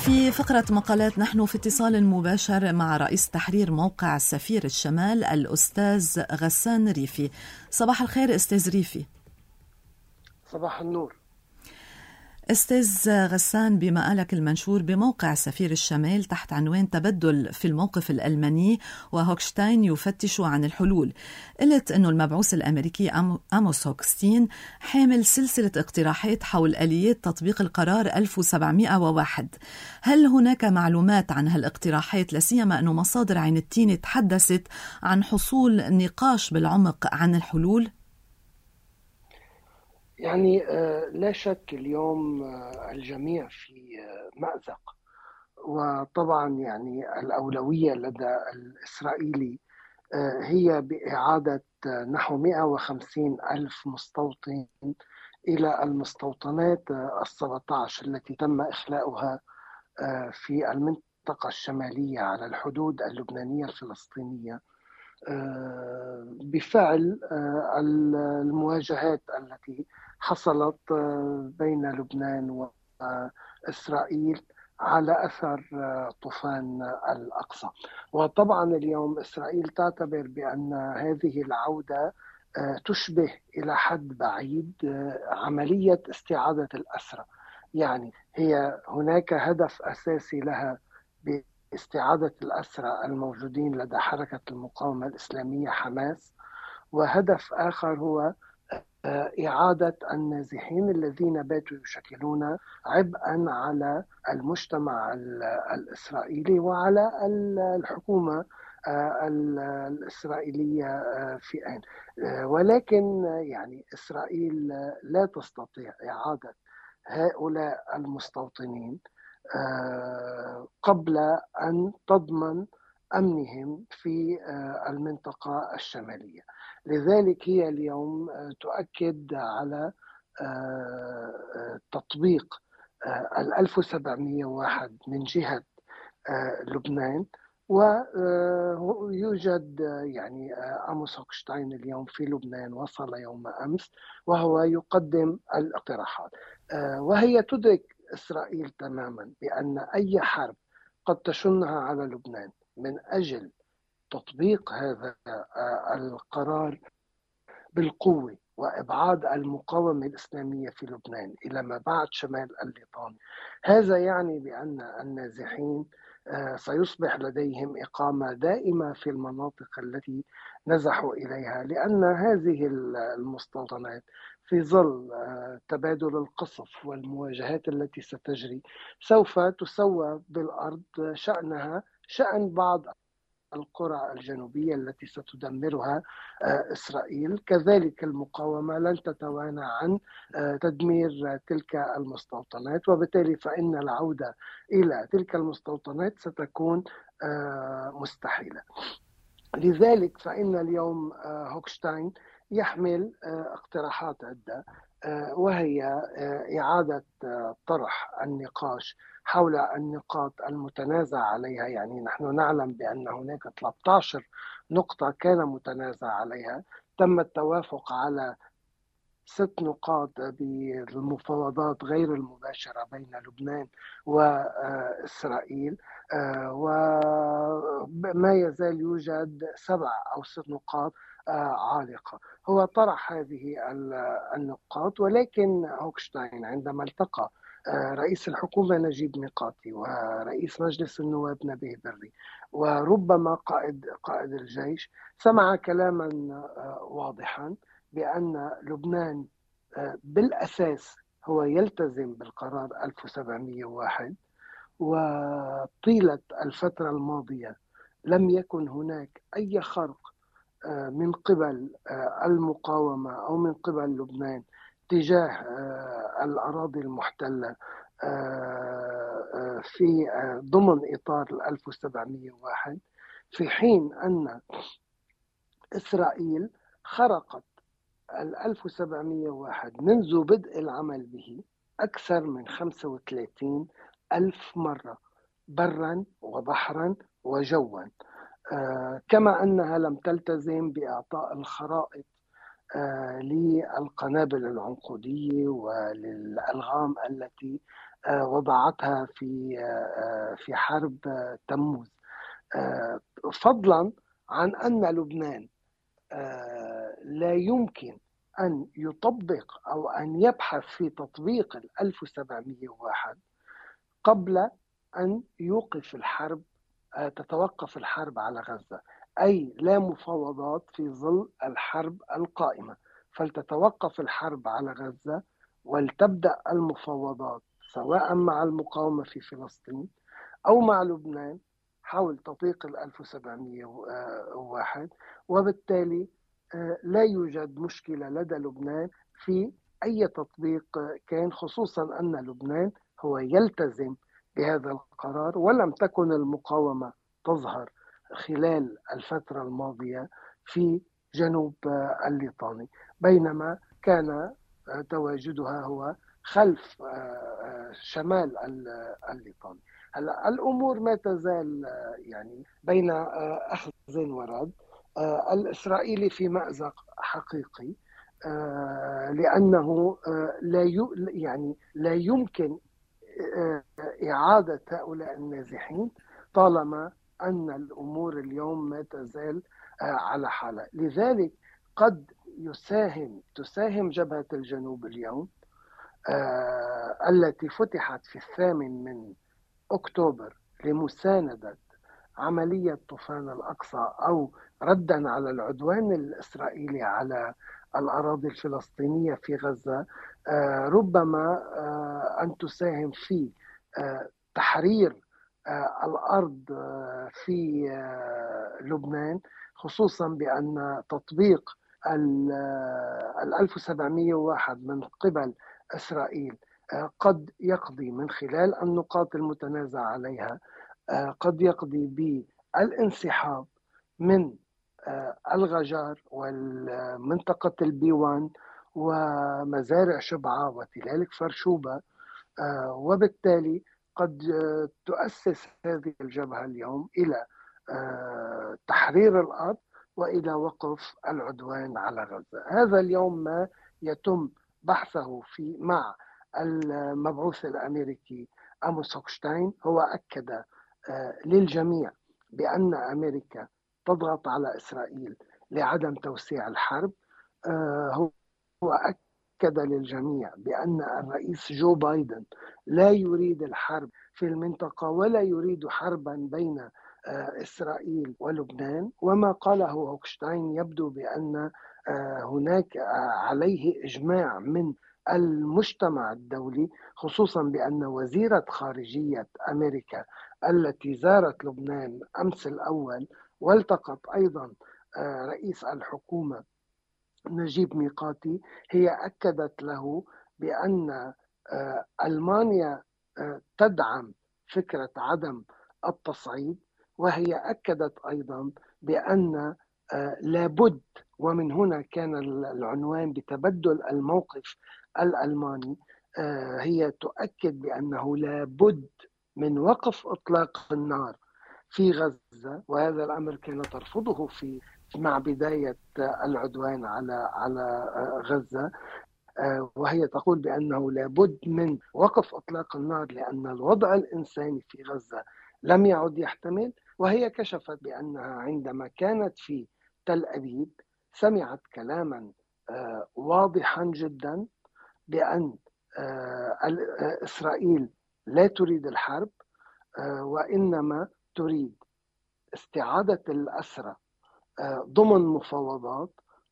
في فقرة مقالات نحن في اتصال مباشر مع رئيس تحرير موقع سفير الشمال الأستاذ غسان ريفي. صباح الخير أستاذ ريفي. صباح النور. أستاذ غسان، بمقالك المنشور بموقع سفير الشمال تحت عنوان تبدل في الموقف الألماني وهوكشتاين يفتش عن الحلول، قلت أنه المبعوث الأمريكي آموس هوكستين حامل سلسلة اقتراحات حول آليات تطبيق القرار 1701. هل هناك معلومات عن هالاقتراحات، لسيما أنه مصادر عين التين تحدثت عن حصول نقاش بالعمق عن الحلول؟ يعني لا شك اليوم الجميع في مأزق، وطبعا يعني الأولوية لدى الإسرائيلي هي بإعادة نحو 150 ألف مستوطن إلى المستوطنات 17 التي تم إخلاؤها في المنطقة الشمالية على الحدود اللبنانية الفلسطينية بفعل المواجهات التي حصلت بين لبنان وإسرائيل على أثر طوفان الأقصى. وطبعا اليوم إسرائيل تعتبر بأن هذه العودة تشبه إلى حد بعيد عملية استعادة الأسرى. يعني هي هناك هدف أساسي لها استعادة الأسرى الموجودين لدى حركة المقاومة الإسلامية حماس، وهدف آخر هو إعادة النازحين الذين باتوا يشكلون عبئا على المجتمع الإسرائيلي وعلى الحكومة الإسرائيلية في آن. ولكن يعني إسرائيل لا تستطيع إعادة هؤلاء المستوطنين قبل أن تضمن أمنهم في المنطقة الشمالية. لذلك هي اليوم تؤكد على تطبيق 1701 من جهة لبنان، ويوجد يعني آموس هوكشتاين اليوم في لبنان، وصل يوم أمس وهو يقدم الاقتراحات. وهي تدرك إسرائيل تماما بأن أي حرب قد تشنها على لبنان من أجل تطبيق هذا القرار بالقوة وإبعاد المقاومة الإسلامية في لبنان إلى ما بعد شمال الليطان، هذا يعني بأن النازحين سيصبح لديهم إقامة دائمة في المناطق التي نزحوا إليها، لأن هذه المستوطنات في ظل تبادل القصف والمواجهات التي ستجري سوف تسوى بالأرض شأنها شأن بعض القرى الجنوبية التي ستدمرها إسرائيل. كذلك المقاومة لن تتوانى عن تدمير تلك المستوطنات، وبالتالي فإن العودة إلى تلك المستوطنات ستكون مستحيلة. لذلك فإن اليوم هوكشتاين يحمل اقتراحات عدة، وهي إعادة طرح النقاش حول النقاط المتنازع عليها. يعني نحن نعلم بأن هناك 13 نقطة كان متنازع عليها، تم التوافق على 6 نقاط بالمفاوضات غير المباشرة بين لبنان وإسرائيل، وما يزال يوجد 7 أو 6 نقاط عالقة. هو طرح هذه النقاط، ولكن هوكشتاين عندما التقى رئيس الحكومة نجيب ميقاتي ورئيس مجلس النواب نبيه بري وربما قائد الجيش، سمع كلاما واضحا بأن لبنان بالأساس هو يلتزم بالقرار 1701، وطيلة الفترة الماضية لم يكن هناك أي خرق من قبل المقاومة أو من قبل لبنان تجاه الأراضي المحتلة في ضمن إطار 1701، في حين أن إسرائيل خرقت 1701 منذ بدء العمل به أكثر من 35 ألف مرة برا وبحرا وجوا، كما أنها لم تلتزم بإعطاء الخرائط للقنابل العنقودية وللألغام التي وضعتها في حرب تموز، فضلا عن أن لبنان لا يمكن أن يطبق أو أن يبحث في تطبيق 1701 قبل أن يوقف الحرب، تتوقف الحرب على غزة، أي لا مفاوضات في ظل الحرب القائمة، فلتتوقف الحرب على غزة ولتبدأ المفاوضات سواء مع المقاومة في فلسطين أو مع لبنان حول تطبيق 1701. وبالتالي لا يوجد مشكلة لدى لبنان في أي تطبيق كان، خصوصا أن لبنان هو يلتزم بهذا القرار، ولم تكن المقاومة تظهر خلال الفترة الماضية في جنوب الليطاني، بينما كان تواجدها هو خلف شمال الليطاني. هلا الامور ما تزال يعني بين اخذ ورد. الاسرائيلي في مازق حقيقي، لانه يعني لا يمكن اعاده هؤلاء النازحين طالما ان الامور اليوم ما تزال على حالها. لذلك قد تساهم جبهه الجنوب اليوم التي فتحت في 8 أكتوبر لمساندة عملية طوفان الأقصى أو ردا على العدوان الإسرائيلي على الأراضي الفلسطينية في غزة، ربما أن تساهم في تحرير الأرض في لبنان، خصوصا بأن تطبيق 1701 من قبل إسرائيل قد يقضي من خلال النقاط المتنازع عليها، قد يقضي بالانسحاب من الغجر والمنطقة البي 1 ومزارع شبعة وتلال كفر شوبة، وبالتالي قد تؤسس هذه الجبهة اليوم إلى تحرير الأرض وإلى وقف العدوان على غزة. هذا اليوم ما يتم بحثه مع المبعوث الأمريكي أموس هوكشتاين. هو أكد للجميع بأن أمريكا تضغط على إسرائيل لعدم توسيع الحرب. هو أكد للجميع بأن الرئيس جو بايدن لا يريد الحرب في المنطقة ولا يريد حربا بين إسرائيل ولبنان. وما قاله هوكشتاين يبدو بأن هناك عليه إجماع من المجتمع الدولي، خصوصا بأن وزيرة خارجية أمريكا التي زارت لبنان أمس الأول والتقت أيضا رئيس الحكومة نجيب ميقاتي، هي أكدت له بأن ألمانيا تدعم فكرة عدم التصعيد، وهي أكدت أيضا بأن لابد، ومن هنا كان العنوان بتبدل الموقف الألماني، هي تؤكد بأنه لابد من وقف إطلاق النار في غزة، وهذا الأمر كان ترفضه مع بداية العدوان على غزة، وهي تقول بأنه لابد من وقف إطلاق النار لأن الوضع الإنساني في غزة لم يعد يحتمل. وهي كشفت بأنها عندما كانت في تل أبيب سمعت كلاما واضحا جدا بأن إسرائيل لا تريد الحرب، وإنما تريد استعادة الأسرى ضمن مفاوضات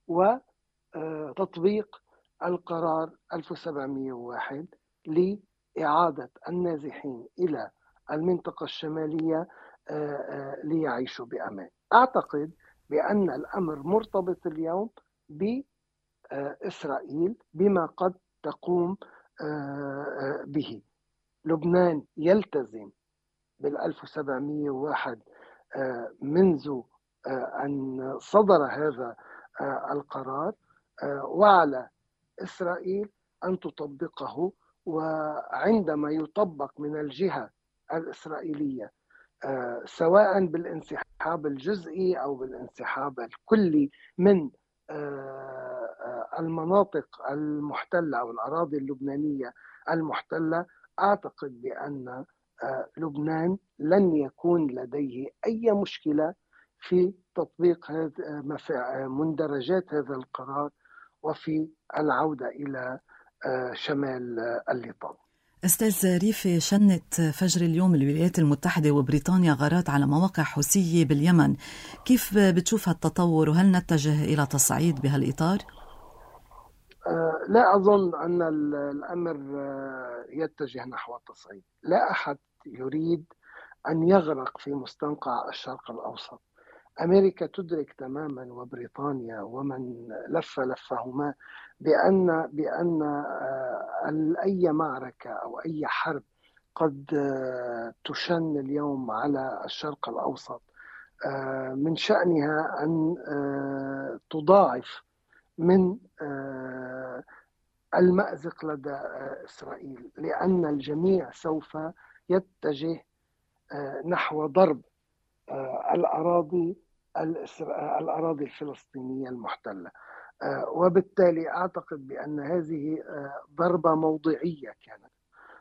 وتطبيق القرار 1701 لإعادة النازحين إلى المنطقة الشمالية ليعيشوا بأمان. أعتقد بأن الأمر مرتبط اليوم بإسرائيل بما قد تقوم به. لبنان يلتزم بال 1701 منذ أن صدر هذا القرار، وعلى إسرائيل أن تطبقه. وعندما يطبق من الجهة الإسرائيلية سواء بالانسحاب الجزئي أو بالانسحاب الكلي من المناطق المحتلة أو الأراضي اللبنانية المحتلة، أعتقد بأن لبنان لن يكون لديه أي مشكلة في تطبيق مندرجات هذا القرار وفي العودة إلى شمال الليطان. أستاذ ريفي، شنت فجر اليوم الولايات المتحدة وبريطانيا غارات على مواقع حوثية باليمن، كيف بتشوف هالتطور وهل نتجه إلى تصعيد بهالإطار؟ لا أظن أن الأمر يتجه نحو التصعيد. لا أحد يريد أن يغرق في مستنقع الشرق الأوسط. أمريكا تدرك تماما وبريطانيا ومن لفهما بأن أي معركة أو أي حرب قد تشن اليوم على الشرق الأوسط من شأنها أن تضاعف من المأزق لدى إسرائيل، لأن الجميع سوف يتجه نحو ضرب الأراضي الفلسطينية المحتلة. وبالتالي أعتقد بأن هذه ضربة موضعية كانت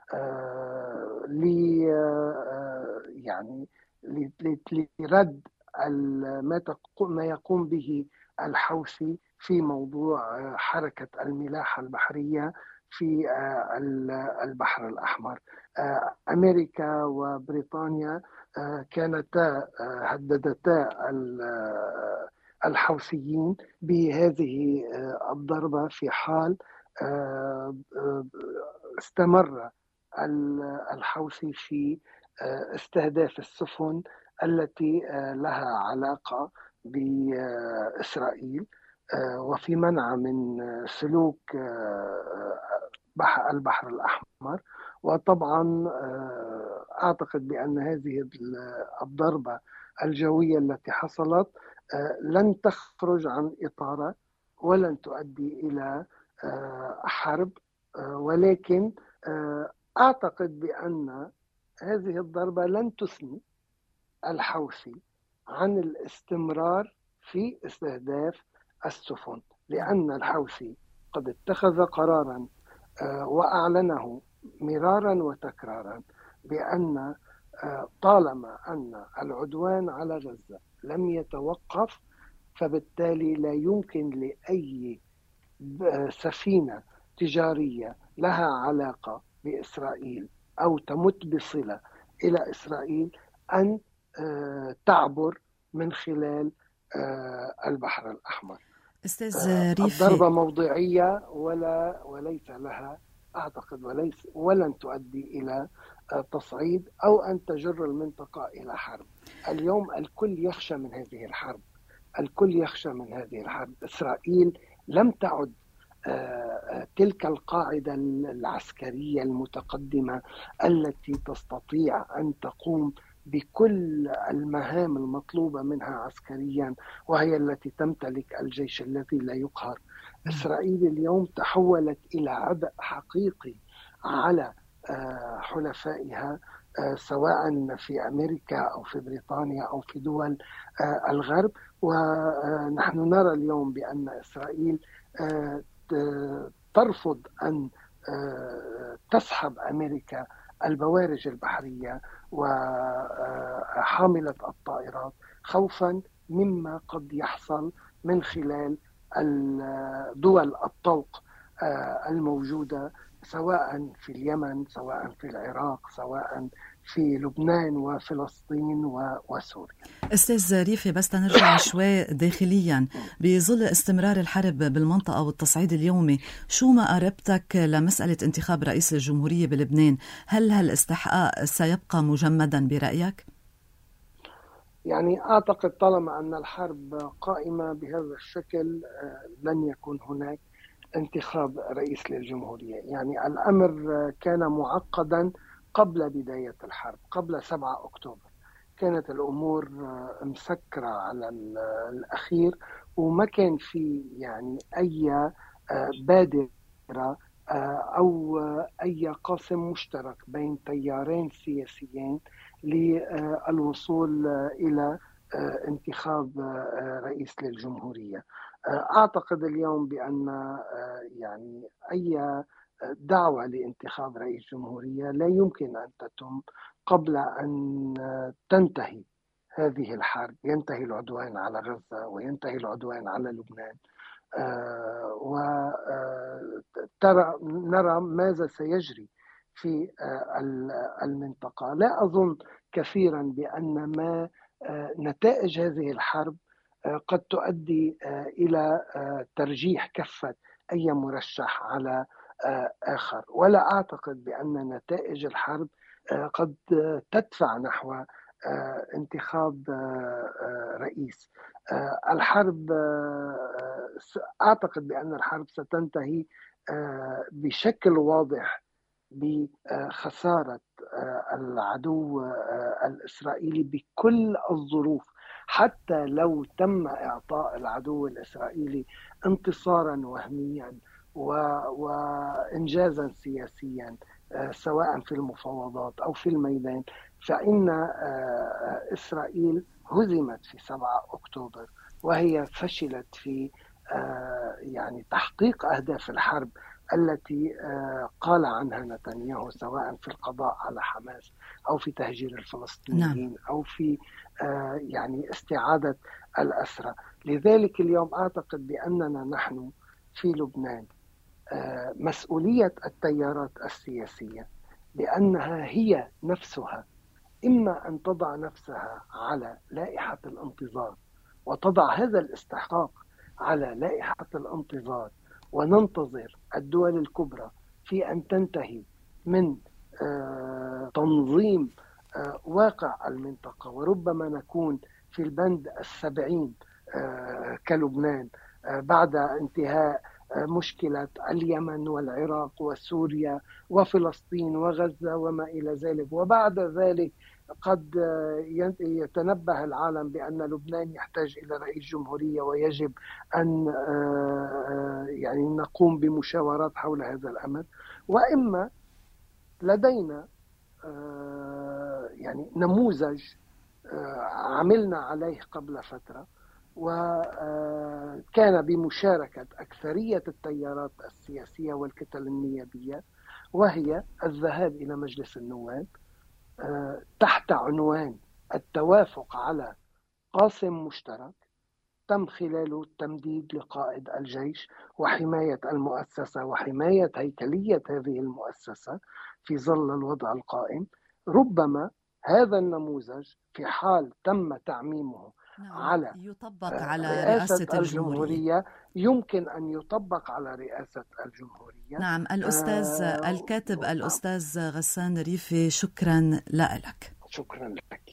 لرد ما يقوم به الحوثي في موضوع حركة الملاحة البحرية في البحر الأحمر. أمريكا وبريطانيا كانتا هددتا الحوثيين بهذه الضربة في حال استمر الحوثي في استهداف السفن التي لها علاقة بإسرائيل وفي منع من سلوك البحر الأحمر. وطبعا أعتقد بأن هذه الضربة الجوية التي حصلت لن تخرج عن إطاره ولن تؤدي إلى حرب، ولكن أعتقد بأن هذه الضربة لن تثني الحوثي عن الاستمرار في استهداف السفن، لأن الحوثي قد اتخذ قرارا وأعلنه مرارا وتكرارا بأن طالما أن العدوان على غزة لم يتوقف، فبالتالي لا يمكن لأي سفينة تجارية لها علاقة بإسرائيل أو تمت بصلة إلى إسرائيل أن تعبر من خلال البحر الأحمر. أستاذ ريفي، الضربة موضعية وليس لها أعتقد ولن تؤدي إلى تصعيد أو أن تجر المنطقة إلى حرب. اليوم الكل يخشى من هذه الحرب، الكل يخشى من هذه الحرب. إسرائيل لم تعد تلك القاعدة العسكرية المتقدمة التي تستطيع أن تقوم بكل المهام المطلوبة منها عسكريا، وهي التي تمتلك الجيش الذي لا يقهر. إسرائيل اليوم تحولت إلى عبء حقيقي على حلفائها، سواء في أمريكا أو في بريطانيا أو في دول الغرب. ونحن نرى اليوم بأن إسرائيل ترفض أن تسحب أمريكا البوارج البحرية وحاملة الطائرات خوفا مما قد يحصل من خلال دول الطوق الموجودة، سواء في اليمن، سواء في العراق، سواء في لبنان وفلسطين وسوريا. أستاذ ريفي، بس تنرجع شوي داخليا، بظل استمرار الحرب بالمنطقة والتصعيد اليومي، شو ما قربتك لمسألة انتخاب رئيس الجمهورية بلبنان؟ هل هالاستحقاق سيبقى مجمدا برأيك؟ يعني أعتقد طالما أن الحرب قائمة بهذا الشكل لن يكون هناك انتخاب رئيس للجمهورية. يعني الأمر كان معقدا قبل بداية الحرب، قبل 7 أكتوبر كانت الأمور مسكرة على الأخير، وما كان في يعني أي بادرة أو أي قاسم مشترك بين تيارين سياسيين للوصول إلى انتخاب رئيس للجمهورية. أعتقد اليوم بأن يعني أي دعوة لانتخاب رئيس جمهورية لا يمكن أن تتم قبل أن تنتهي هذه الحرب، ينتهي العدوان على غزة وينتهي العدوان على لبنان، ونرى ماذا سيجري في المنطقة. لا أظن كثيرا بأن ما نتائج هذه الحرب قد تؤدي إلى ترجيح كفة أي مرشح على آخر، ولا أعتقد بأن نتائج الحرب قد تدفع نحو انتخاب رئيس. الحرب أعتقد بأن الحرب ستنتهي بشكل واضح بخسارة العدو الإسرائيلي بكل الظروف. حتى لو تم إعطاء العدو الإسرائيلي انتصارا وهميا وإنجازا سياسيا سواء في المفاوضات أو في الميدان، فإن إسرائيل هزمت في 7 أكتوبر وهي فشلت في يعني تحقيق أهداف الحرب التي قال عنها نتنياهو، سواء في القضاء على حماس أو في تهجير الفلسطينيين أو في يعني استعادة الأسرى. لذلك اليوم أعتقد بأننا نحن في لبنان مسؤولية التيارات السياسية بأنها هي نفسها إما أن تضع نفسها على لائحة الانتظار وتضع هذا الاستحقاق على لائحة الانتظار، وننتظر الدول الكبرى في أن تنتهي من تنظيم واقع المنطقة، وربما نكون في البند 70 كلبنان بعد انتهاء مشكلة اليمن والعراق وسوريا وفلسطين وغزة وما إلى ذلك، وبعد ذلك قد يتنبه العالم بأن لبنان يحتاج إلى رئيس جمهورية ويجب أن يعني نقوم بمشاورات حول هذا الأمر. وإما لدينا يعني نموذج عملنا عليه قبل فترة وكان بمشاركة أكثرية التيارات السياسية والكتل النيابية، وهي الذهاب إلى مجلس النواب تحت عنوان التوافق على قاسم مشترك تم خلاله التمديد لقائد الجيش وحماية المؤسسة وحماية هيكلية هذه المؤسسة في ظل الوضع القائم. ربما هذا النموذج في حال تم تعميمه على يطبق على رئاسة الجمهورية يمكن أن يطبق على رئاسة الجمهورية. نعم. الأستاذ الكاتب الأستاذ غسان ريفي، شكرا لك. شكرا لك.